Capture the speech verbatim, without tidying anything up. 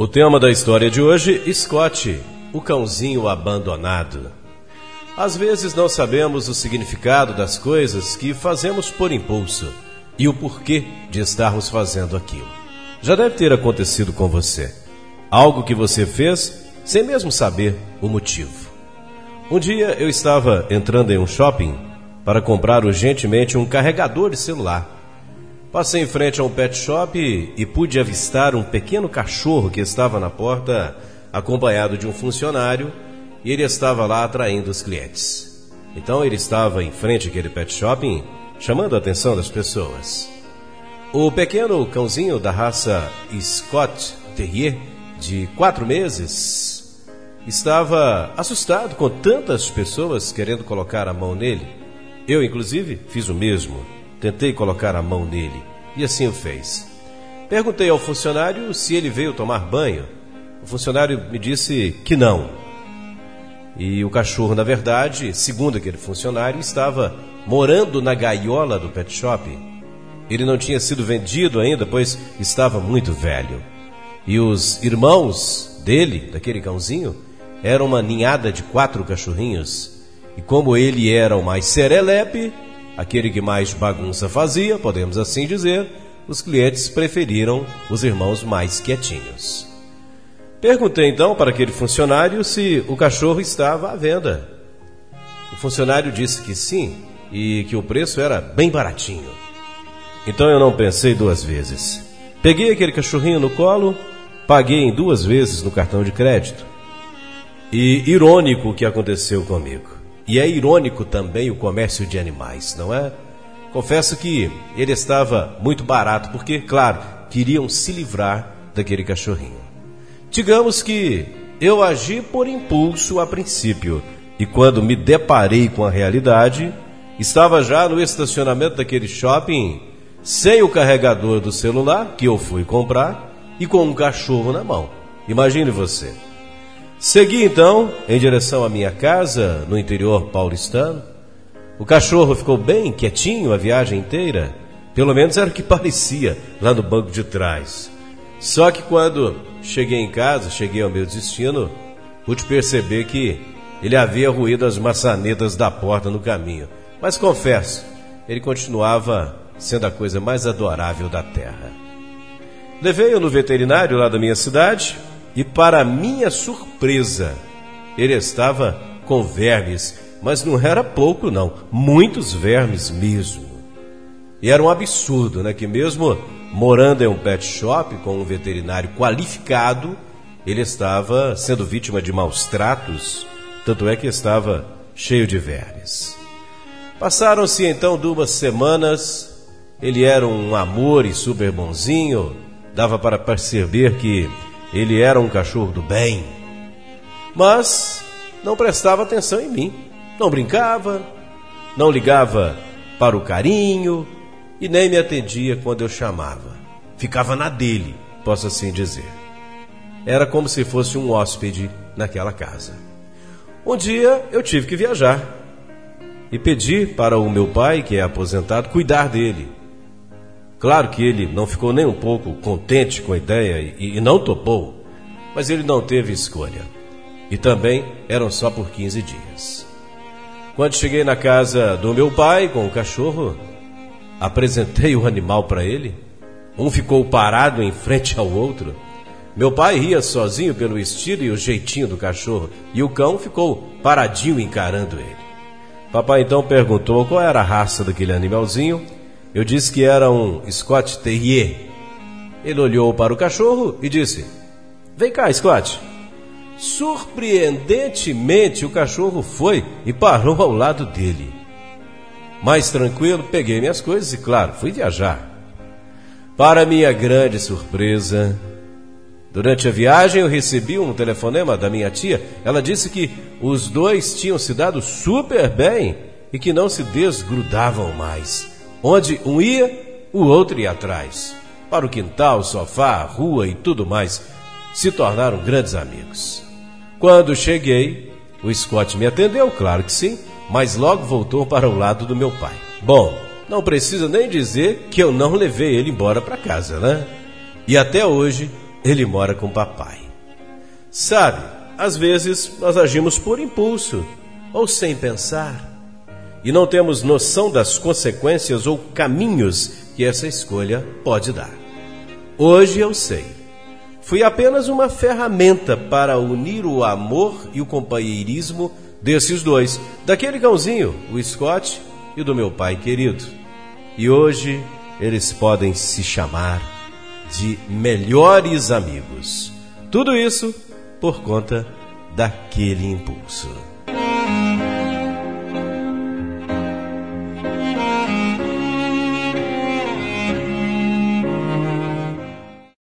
O tema da história de hoje, Scott, o cãozinho abandonado. Às vezes não sabemos o significado das coisas que fazemos por impulso e o porquê de estarmos fazendo aquilo. Já deve ter acontecido com você. Algo que você fez sem mesmo saber o motivo. Um dia eu estava entrando em um shopping para comprar urgentemente um carregador de celular. Passei em frente a um pet shop e pude avistar um pequeno cachorro que estava na porta, acompanhado de um funcionário, e ele estava lá atraindo os clientes. Então ele estava em frente àquele pet shopping, chamando a atenção das pessoas. O pequeno cãozinho da raça Scott Terrier, de quatro meses, estava assustado com tantas pessoas querendo colocar a mão nele. Eu, inclusive, fiz o mesmo. Tentei colocar a mão nele, e assim o fez. Perguntei ao funcionário se ele veio tomar banho. O funcionário me disse que não. E o cachorro, na verdade, segundo aquele funcionário, estava morando na gaiola do pet shop. Ele não tinha sido vendido ainda, pois estava muito velho. E os irmãos dele, daquele cãozinho, eram uma ninhada de quatro cachorrinhos. E como ele era o mais serelepe, aquele que mais bagunça fazia, podemos assim dizer, os clientes preferiram os irmãos mais quietinhos. Perguntei então para aquele funcionário se o cachorro estava à venda. O funcionário disse que sim e que o preço era bem baratinho. Então eu não pensei duas vezes. Peguei aquele cachorrinho no colo, paguei em duas vezes no cartão de crédito. E irônico o que aconteceu comigo. E é irônico também o comércio de animais, não é? Confesso que ele estava muito barato, porque, claro, queriam se livrar daquele cachorrinho. Digamos que eu agi por impulso a princípio, e quando me deparei com a realidade, estava já no estacionamento daquele shopping, sem o carregador do celular, que eu fui comprar, e com um cachorro na mão. Imagine você. Segui então em direção à minha casa, no interior paulistano. O cachorro ficou bem quietinho a viagem inteira, pelo menos era o que parecia lá no banco de trás. Só que quando cheguei em casa, cheguei ao meu destino, pude perceber que ele havia ruído as maçanetas da porta no caminho. Mas confesso, ele continuava sendo a coisa mais adorável da terra. Levei-o no veterinário lá da minha cidade e, para minha surpresa, ele estava com vermes, mas não era pouco não, muitos vermes mesmo. E era um absurdo, né, que mesmo morando em um pet shop com um veterinário qualificado, ele estava sendo vítima de maus tratos, tanto é que estava cheio de vermes. Passaram-se então duas semanas, ele era um amor e super bonzinho, dava para perceber que ele era um cachorro do bem, mas não prestava atenção em mim, não brincava, não ligava para o carinho e nem me atendia quando eu chamava. Ficava na dele, posso assim dizer. Era como se fosse um hóspede naquela casa. Um dia eu tive que viajar e pedi para o meu pai, que é aposentado, cuidar dele. Claro que ele não ficou nem um pouco contente com a ideia e, e não topou, mas ele não teve escolha. E também eram só por quinze dias. Quando cheguei na casa do meu pai com o cachorro, apresentei o animal para ele. Um ficou parado em frente ao outro. Meu pai ria sozinho pelo estilo e o jeitinho do cachorro, e o cão ficou paradinho encarando ele. Papai então perguntou qual era a raça daquele animalzinho. Eu disse que era um Scott Terrier. Ele olhou para o cachorro e disse: "Vem cá, Scott." Surpreendentemente, o cachorro foi e parou ao lado dele. Mais tranquilo, peguei minhas coisas e, claro, fui viajar. Para minha grande surpresa, durante a viagem eu recebi um telefonema da minha tia. Ela disse que os dois tinham se dado super bem e que não se desgrudavam mais. Onde um ia, o outro ia atrás. Para o quintal, sofá, rua e tudo mais. Se tornaram grandes amigos. Quando cheguei, o Scott me atendeu, claro que sim, mas logo voltou para o lado do meu pai. Bom, não precisa nem dizer que eu não levei ele embora para casa, né? E até hoje ele mora com papai. Sabe, às vezes nós agimos por impulso ou sem pensar e não temos noção das consequências ou caminhos que essa escolha pode dar. Hoje eu sei. Fui apenas uma ferramenta para unir o amor e o companheirismo desses dois, daquele cãozinho, o Scott, e do meu pai querido. E hoje eles podem se chamar de melhores amigos. Tudo isso por conta daquele impulso.